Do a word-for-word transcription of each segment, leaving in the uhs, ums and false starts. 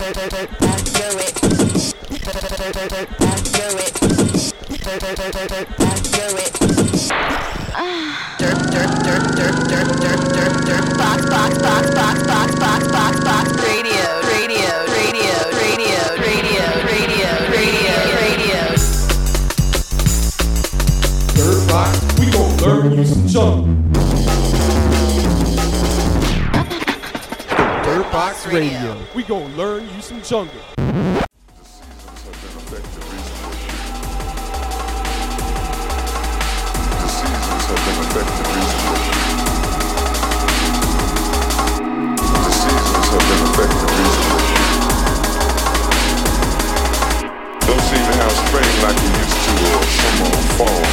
Dirtbox Radio. We gon' learn you some jungle. The seasons have been affected recently. The seasons have been affected recently. Don't seem to have spring like we used to, or summer or fall.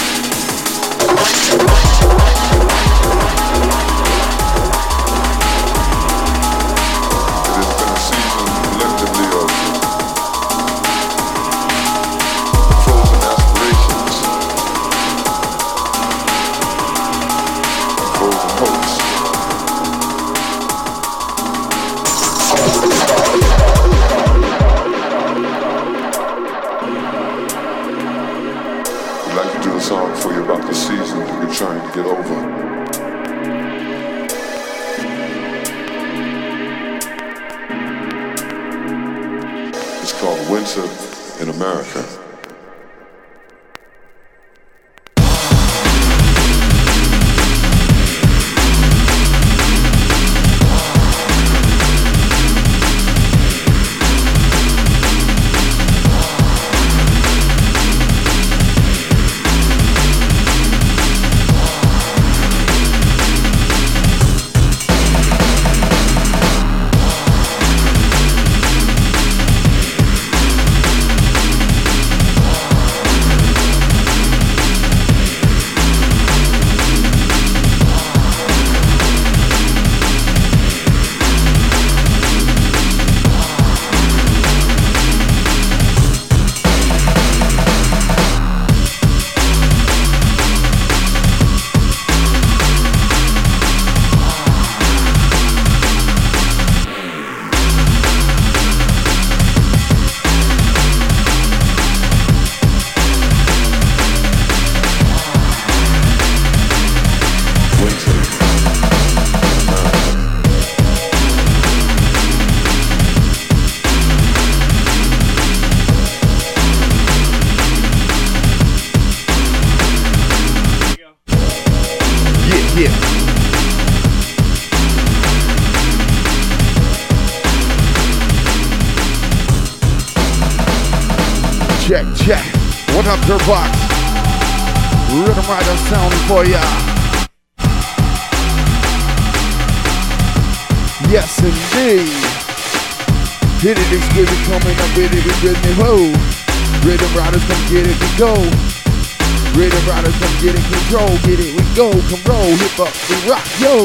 Trying to get over. It's called Winter in America. Check, check. What up, Dirtbox? Rhythm Rider sound for ya. Yes, indeed. Hit it, it's good, it's coming up with it, it's good, and whoa. Rhythm Riders, come get it, we go. Rhythm Riders, come get it, control, get it, we go. Come roll, hip up, we rock, yo.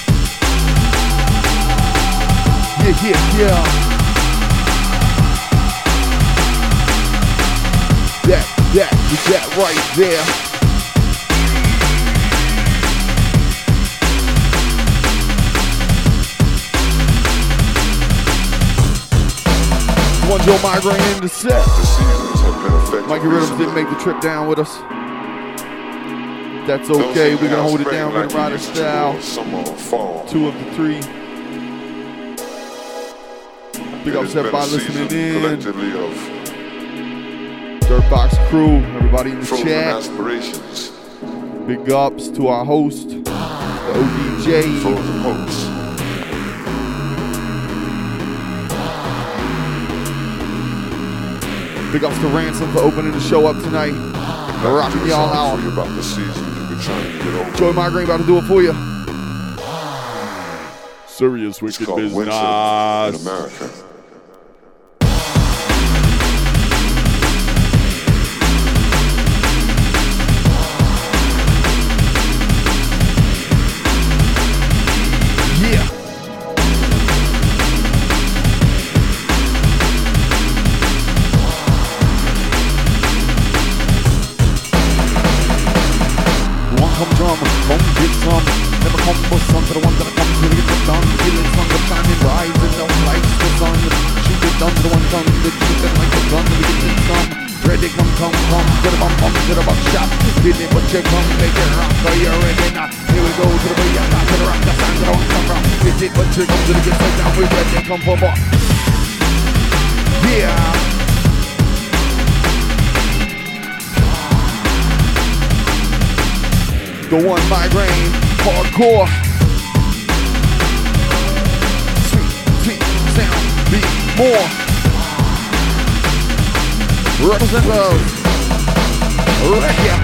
Yeah, yeah, yeah. That, that, that right there. One Joe Migraine in the set. The seasons have been affected. Mikey Rhythms didn't make the trip down with us. That's okay, we're gonna hold it down with Rider style. Summer or fall. Two of the three. Big ups everybody listening in. Collectively of Dirtbox crew, everybody in the frozen chat. aspirations. Big ups to our host, the O D J. Frozen hopes. Big ups to Ransom for opening the show up tonight. We're rocking y'all out. About the season you've been trying to get over. Joey Migraine about to do it for you. Serious wicked it's called business. Winter in America. Yeah. One come drama, come get some. Never come for some, to the ones that come to get it done. Feeling sun, the shining rise, and no lights, the sun, the come to the buckshot. Did it, but you come make it rock, are you ready now? Here we go to the booyah, to the rock, the sound, the rock, come rock. Did it, but you come to the get set down, we ready, come for more. Yeah. The one migraine, hardcore. Sweet, sweet sound, beat more. Represent love. Right here.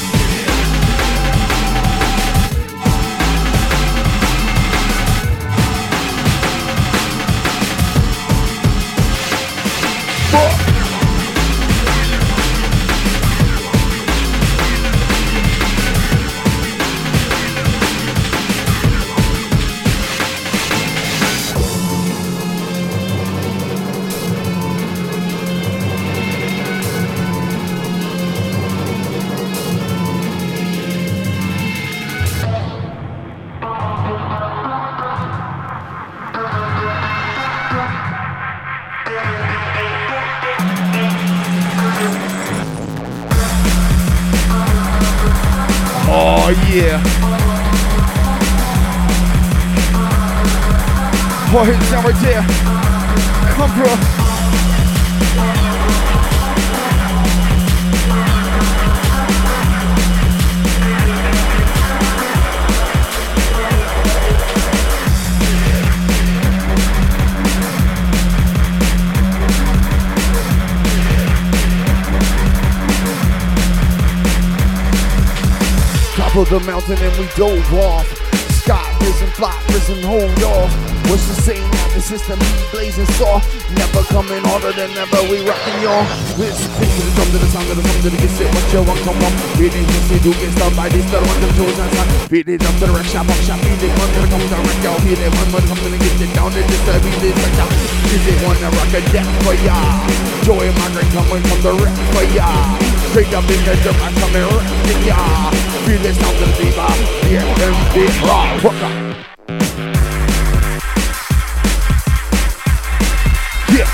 Oh yeah. Oh, hit down right there. Come through. Top of the mountain and we dove off. Sky risen, fly risen, hold off. What's the same now? The system heat blazing soft. Never coming harder than ever. We rockin' y'all. With the thing to the drum to the sound to the song to the get set. What you want, come on. Beat it, you see, do get stuff by this. Better one to the toes and time. Beat it up to the wreck shop, up shop. Beat it, one to the come to the wreck, y'all. Beat it, one to the come to the get it down. It just uh, beat it right down. Is it one to rock a death for ya? Joy and migraine coming from the wreck for ya. Straight up in the dirt, I'm coming right to ya. Feel it sound to the diva. Yeah, and big rock. Rock up. Yeah.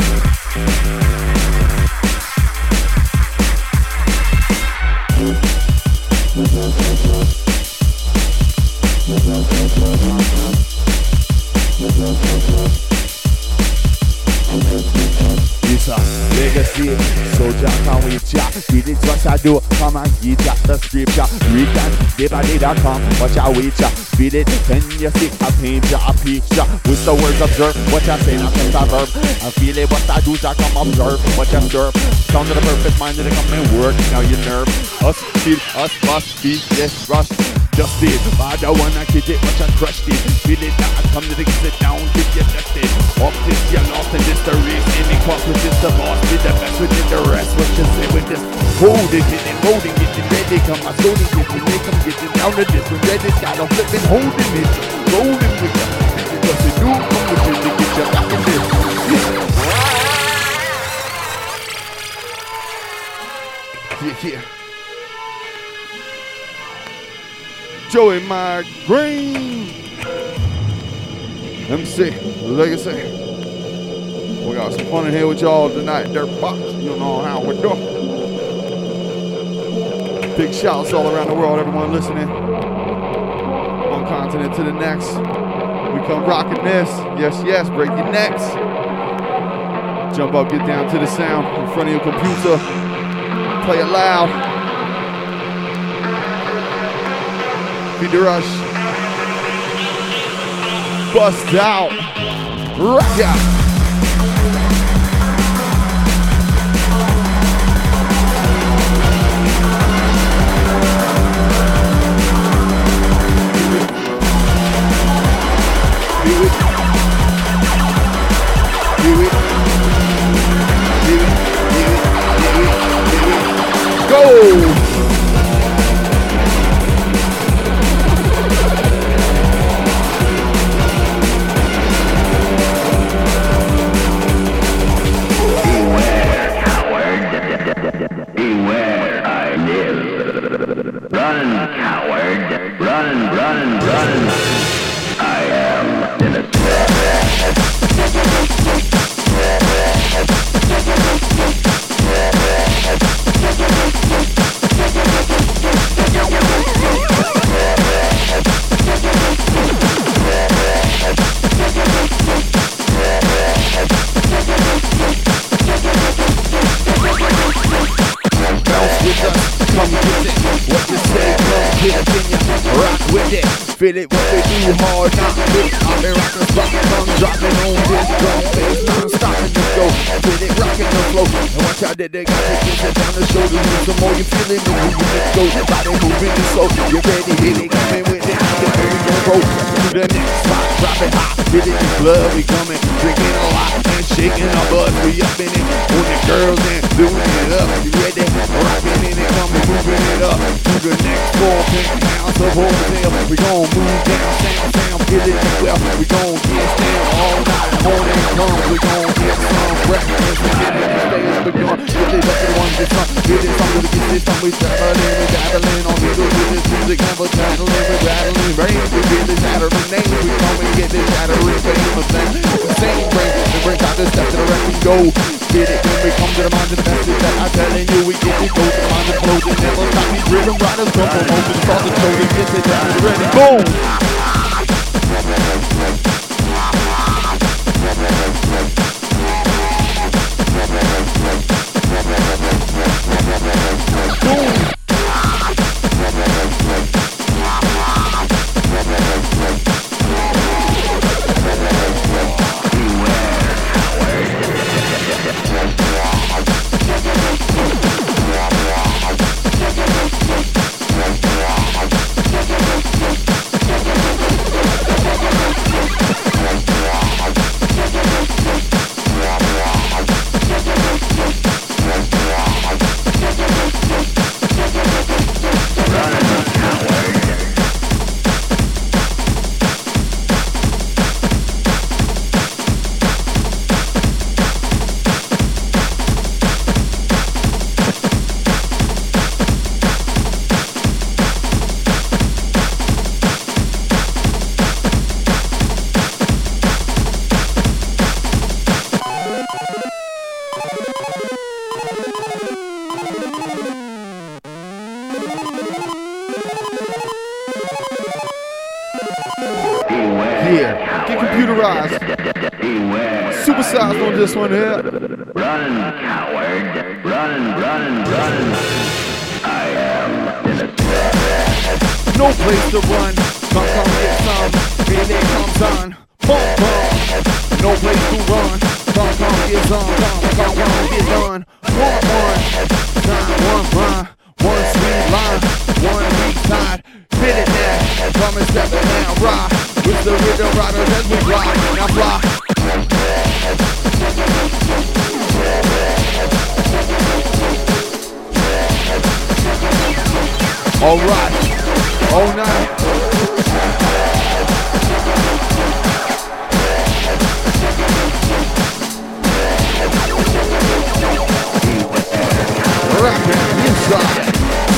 It's a legacy, soldier can we chat. Beat it what I do, come and get ya the scripture. Read and debody dot com, watch I wait ya. Beat it, then you see I paint ya a picture. With the words observe, what I say not a verb. I feel it, what I do, I come observe, what I observe. Sound of the perfect mind that come and work, now you nerve. Us, feel, us, must be, yes, rush. Just it, I don't wanna kid it, watch I crushed it. Feel it, now I come to the sit down, get you dusted. Up this, you're lost in this, the race. Any cost with this, the boss, be the best within the rest. What you say with this? Hold it, get it, holding, get it, ready, come on, so get it, make them get it down to this. When ready, got them flipping, holding it, rolling with them. Because you do come with it to get you back in this. Yeah, yeah. Joey Migraine, M C, Legacy. We got some fun in here with y'all tonight, Dirt Box. You know how we do. Big shouts all around the world, everyone listening. One continent to the next. We come rocking this. Yes, yes, break your necks. Jump up, get down to the sound in front of your computer. Play it loud. Beat the rush. Bust out. Rock out. Do it. Do it. Do it. Do it. Do it. Do it. Go! Beware, I live. Run, coward. Run, run, run. I am innocent. Feel it when they do hard, not big. I've been rockin' spot, tongue dropping on this drum bass, non-stopping the go. Feel it rockin' the flow. And watch out that they got to get it down the shoulders. And some more you feeling the moving the go. Body moving the soul. You ready? Hit it, coming with it. Get ready to go to the next spot. Drop it hot. Hit it in blood. We coming, drinking a lot and shaking our butts. We up in it on the girls and doing it up. You ready? Rocking in it, coming, moving it up to the next four penthouse of hotel. We gon' move down, sound, sound, feel it as well. We gon' get down all night, morning comes. We gon' get some breakfast. We get it, the day is begun. Get it up to the ones that's up. Get it, some to get this, some we traveling, we dabbling on middle with this music, never tattling, we rattling, rain. We get this shattering names. We come and get this shattering famous thing. The same brain, the brain got to step to the rest and go. Get it when we come to the mind of the message that I'm telling you. We get it, go to the mind of the closing. Never stop these rhythm riders, come from over the start the show. They get it down and ready, boom! Yeah, get computerized. Supersized on this one here. Run, coward. Run, run, run. I am innocent. No place to run. Come, come, get some. Here they comes on. Boom, boom. No place to run. Come, come, get some. Come, come, come, get done. One, one. Time, one, run. One sweet line. One weak side. Hit it now. Come and step it now. Rock. With the rhythm riders as we rock. Now rock. All right, all night. Rockin' inside.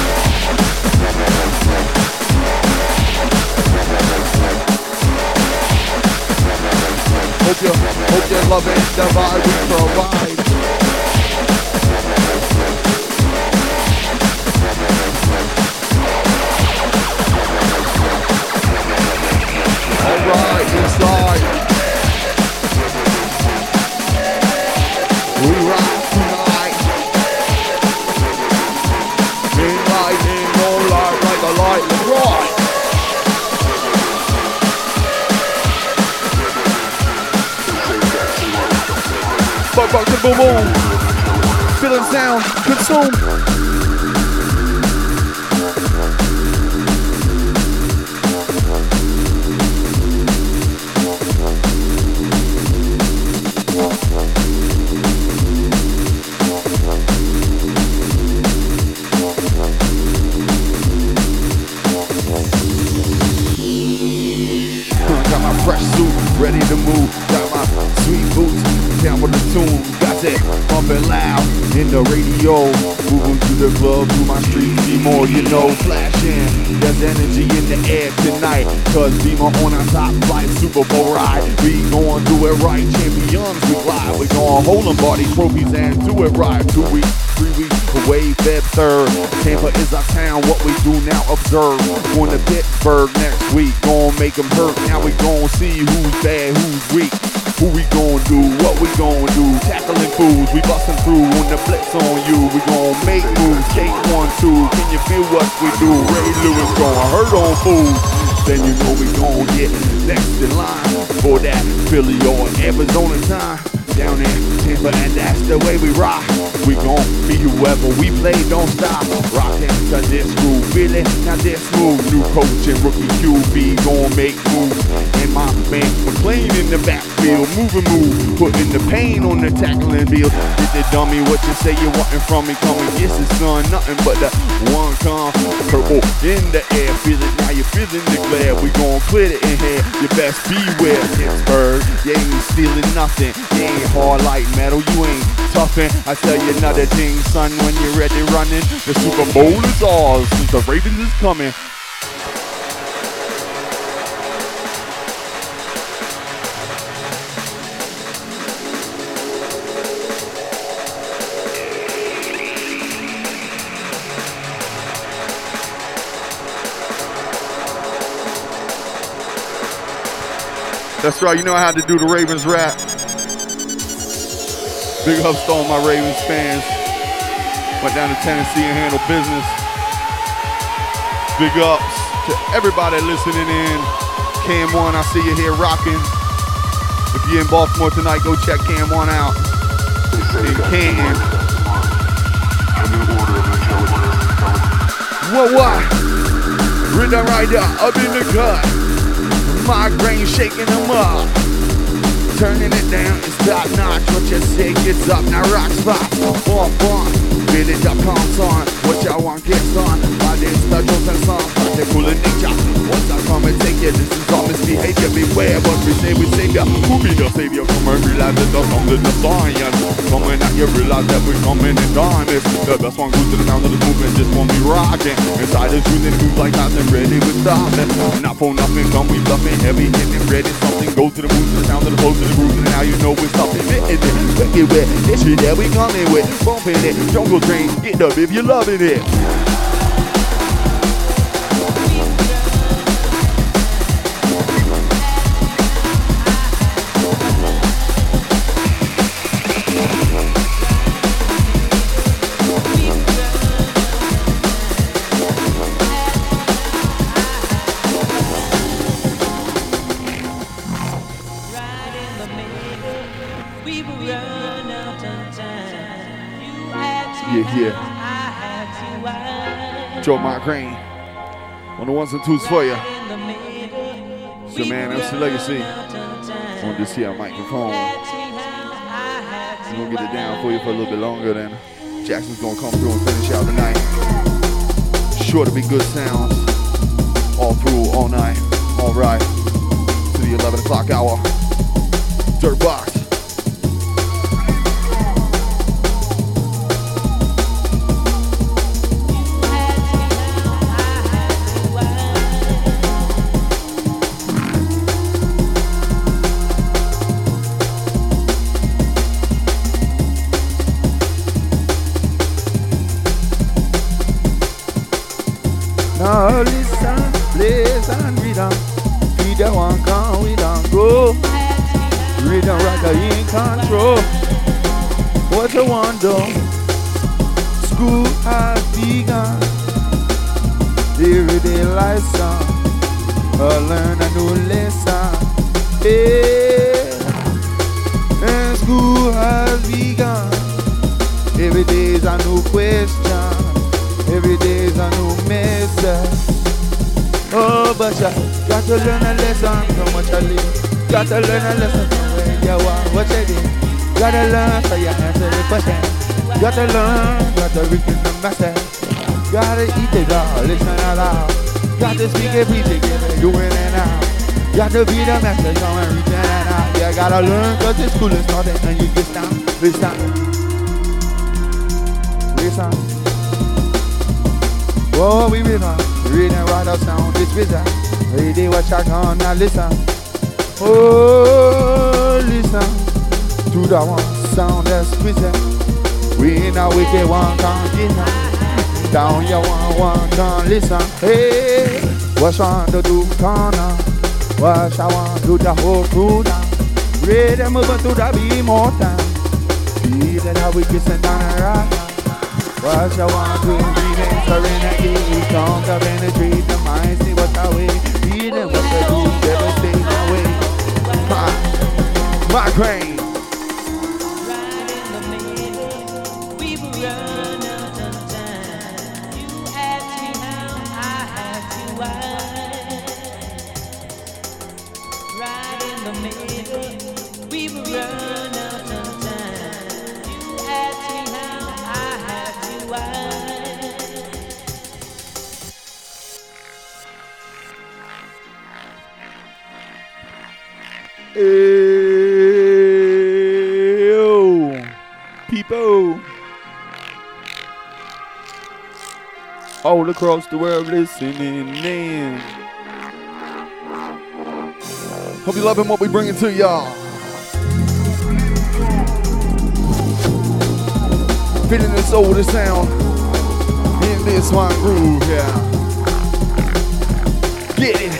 Hope you, hope you're loving the vibe we provide. Alright, inside. We rock tonight. Midnight in no light like a light and right. Buck, buck, boom, boom. Feeling sound, consume. Fresh suit, ready to move. Got my sweet boots, down with the tune. Got that bumping loud in the radio. Moving through the club, through my street, see more, you know. Flashing, there's energy in the air tonight. Cause Beamer on our top flight, Super Bowl ride. We gon' do it right, champions we fly. We gon' hold them body trophies and do it right. Two weeks, three weeks away, Feb third. Tampa is our town, what we do now observe. Going to Pittsburgh next week, gon' make them hurt. Now we gon' see who's bad, who's weak. Who we gon' do, what we gon' do. Tackling fools, we bustin' through when the blitz on you. We gon' make moves, take one, two. Can you feel what we do? Ray Lewis gon' hurt on fools. then you know we gon' get next in line for that Philly or Arizona time. Down in Tampa, and that's the way we rock. We gon' be whoever we play, don't stop. Rockin' to this groove, feel it, now this move. New coach and rookie Q B gon' make moves. And my man McLean in the backfield, moving move, putting the pain on the tackling field. Did the dummy what you say you wantin' from me? Come and get the sun, nothing but the one come purple in the air. Feel it now, you feeling the glare. We gon' put it in here. You best beware, Pittsburgh. You ain't stealing nothing. You ain't hard like metal, you ain't toughin'. I tell you another thing, son, when you're ready running, the Super Bowl is ours since the Ravens is coming. That's right, you know I had to do the Ravens rap. Big ups to all my Ravens fans. Went down to Tennessee and handled business. Big ups to everybody listening in. Cam one, I see you here rocking. If you're in Baltimore tonight, go check Cam one out. In Canton. What, what? Rhythm Rider up in the gut. Migraine shaking them up. Turning it down, it's top notch. What you say gets up, now rock spot. Bump, bump, feel it up, comes on. What y'all want gets on. By this, the chosen song, practical in nature. Once I come and take it, this is all misbehavior. Beware, but we say we savior. Who be the savior? Come and realize it's the song, the science. Coming out, you realize that we're coming in time. It's the best one, goes to the sound of the movement. This one be rocking. Inside the truth and moves like nothing, ready with stopping. Not for nothing, come we bluffing, heavy hitting, ready. Something goes to the moves, to the sound of the flow, to the groove, and now you know it's something hitting it. Make it wet, this shit that we coming with. Bumping it, jungle train, get up if you're loving it. Yeah, yeah. Joe Migraine. On the ones and twos for you. It's your man, M C Legacy. On this here microphone. We're gonna get it down for you for a little bit longer, then Jackson's gonna come through and finish out the night. Sure to be good sounds. All through, all night. All right. To the eleven o'clock hour. Dirt Box. Now listen, listen, we don't feed the one come, we don't go. We don't rock in control. What you want do? School has begun. Everyday lesson, I learn a new lesson. Hey, and school has begun. Every day's a new question. Every day's a new message. Oh, but you got to learn a lesson from what you live. Got to learn a lesson from where you are, what you did. Got to learn so you answer the question. Got to learn, got to read the message. Got to eat it all, listen aloud. Got to speak it, preach it, give it, do it and out. Got to be the message, come and reach it and out. You got to learn cause the school is starting and you get down, listen. Listen. Oh, we read on, read and write our sound, this vision. Ready what you can, now listen. Oh, listen to the one sound that's prison. We in a wicked one can't get down your one, one can't listen. Hey, what you want to do, corner? What you want to do, the whole crew now? Ready move to the be more time. Feel that we kissing down and right now. Watch I want to read and serenade. Tongues that penetrate the mind, see what's our way. Feeling what the do, devastate my way. My, migraine. Ew. People all across the world listening in. Hope you loving what we bringing to y'all. Feeling this older sound in this one groove, yeah. Get it.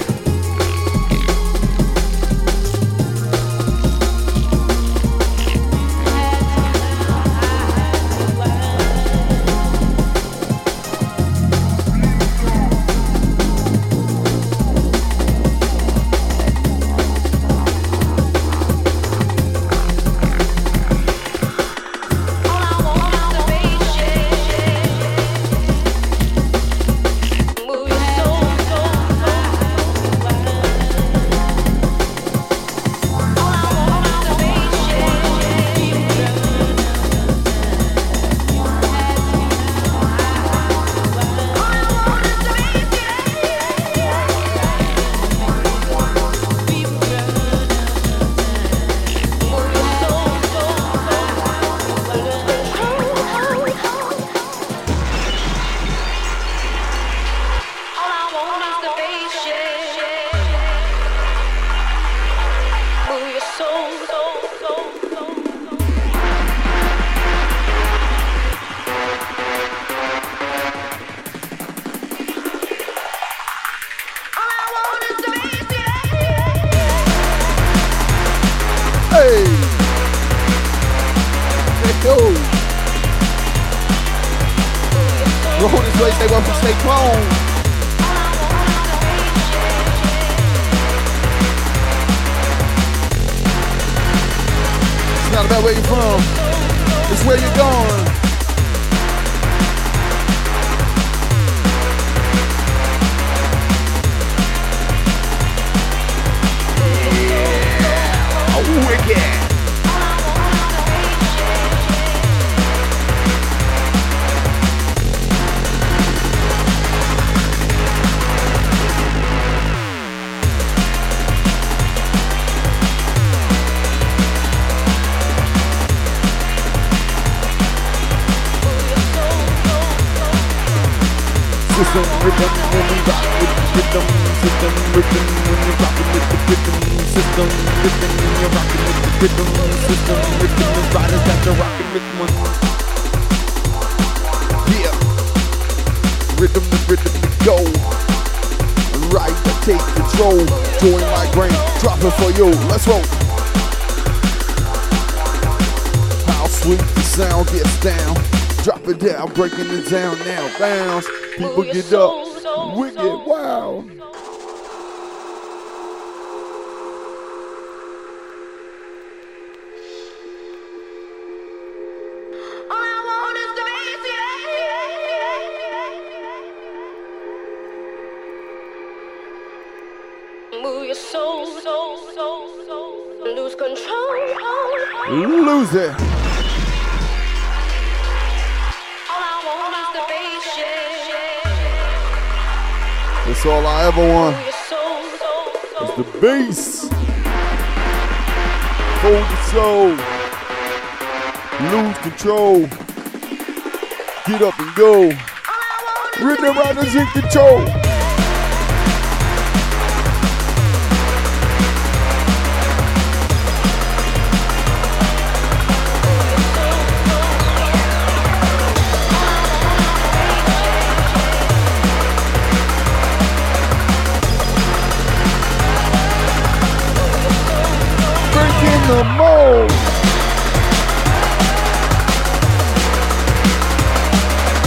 System rhythm when we rock with the rhythm. System rhythm when you're rocking with the rhythm. System rhythm when you're rocking with the rhythm. System rhythm and riders that you're rocking with one. Yeah, rhythm to rhythm to go. Right to take control. Join my brain, drop it for you. Let's roll. How sweet the sound gets down. Drop it down, breaking it down now. Bounce. People get up, wicked, wow. Move your soul, soul, soul, soul, lose control. Lose it. That's all I ever want. It's the bass. Hold the soul. Lose control. Get up and go. Rhythm riders in control. The mold.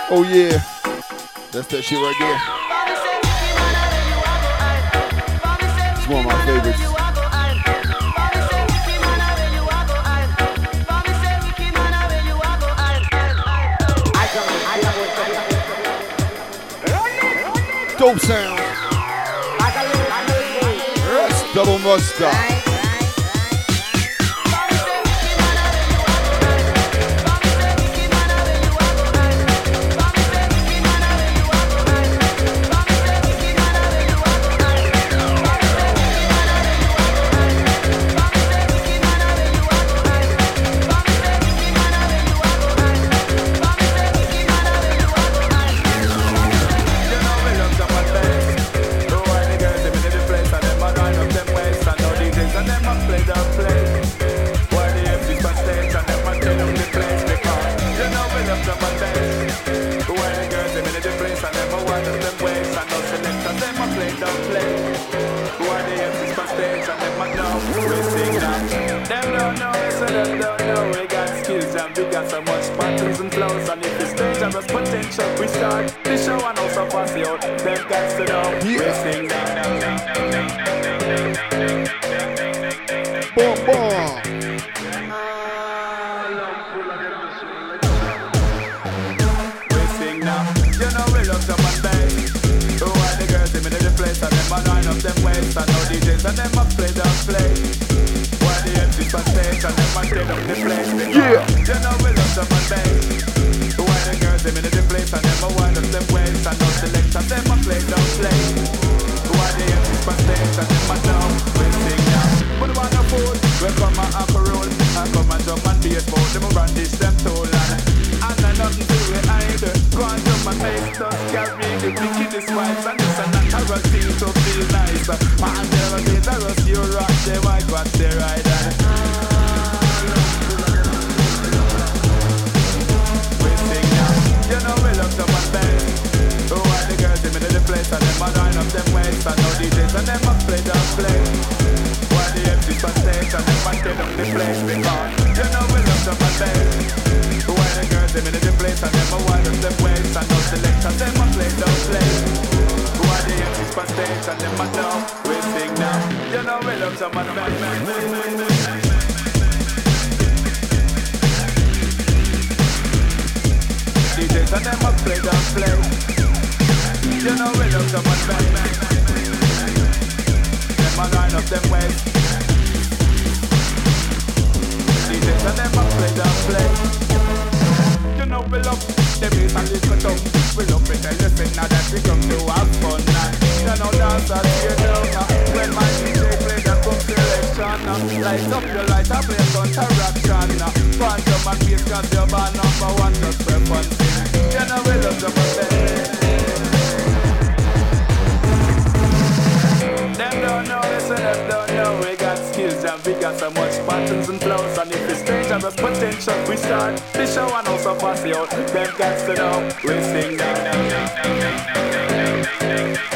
Oh yeah, that's that shit right there. It's one of my favorites. Dope sound. That's double mustache. We start the show and also pass it out. Them guys to know. We sing down, down, down, down, down, down, down. Boom, boom. We sing now. You know we love them and bass. Who are the girls in the place and them a line up them waist and no D Js and them a play the play. Why the M Cs on stage and them a straight up the place. Yeah. You know we love them and bass. Why the girls them in the place and them a wind up them waist and no select and them a play down play. Why the M Cs on stage and them a down we sing now. But one of food we come and have a roll and come and jump and bass bout them run this them toll and and I nothing to it either. Go and jump and make us carry the wickedest vibes and this and that terror seem to feel nice. And there are days I rush you rock the white what they ride and you know we love them and bang. Who are the girls in the place and them a line up them waist and no D Js and them a play the play. Why the M Cs on stage and them a stay down the place because you know we love them and bang. Who are the girls in the place and them a wind up them waist and no select and them a play the play. Who are the M Cs on stage and them a down we sing now. You know we love them and bang. D Js and them a play the play. You know we love them and bang. Them a line up them ways. D Js and them a play the play. You know we love them is a little dumb. We love it and listen now that we come to have fun now. You know dance as you know when my D J play the boom selection. Light up your light and play counteraction. Quantum and bass cause you're band number one just for fun. You know we love them and bang. Them don't know, listen, them don't know. We got skills and we got so much patterns and flows. And if it's dangerous potential, we start the show and also pass it out. Them guys to know, we sing down, down, down, down, down, down, down, down, down.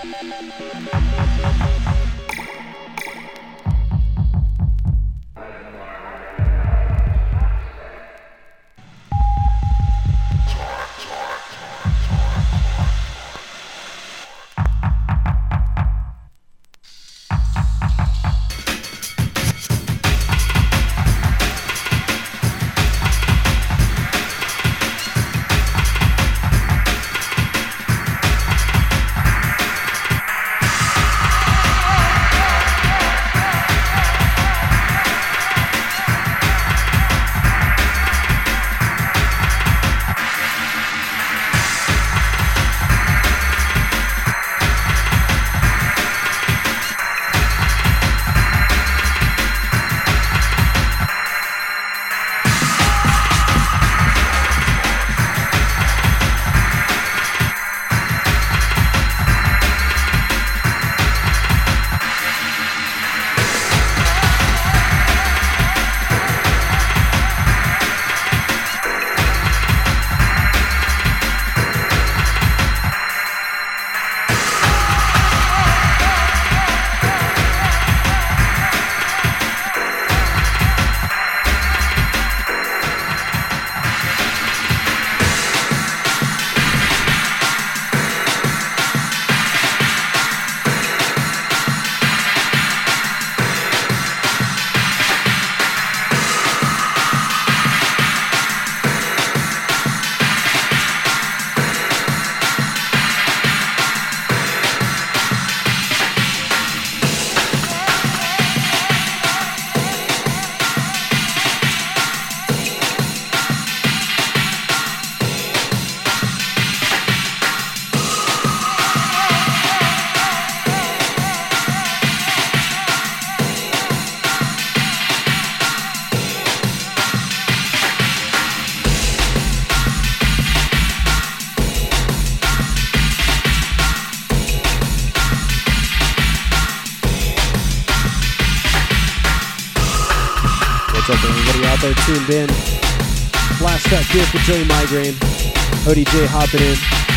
What's up, everybody out there tuned in? Last track here for Joey Migraine. O D J hopping in.